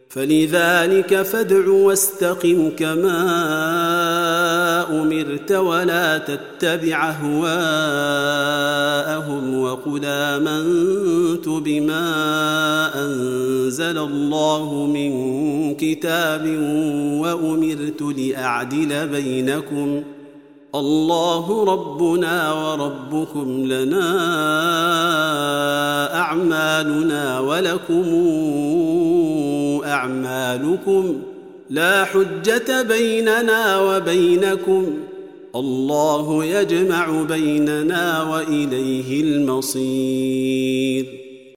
فلذلك فادع واستقم كما أمرت ولا تتبع أهواءهم وقل آمنت بما أنزل الله من كتاب وأمرت لأعدل بينكم الله ربنا وربكم لنا أعمالنا ولكم أعمالكم لا حجة بيننا وبينكم الله يجمع بيننا وإليه المصير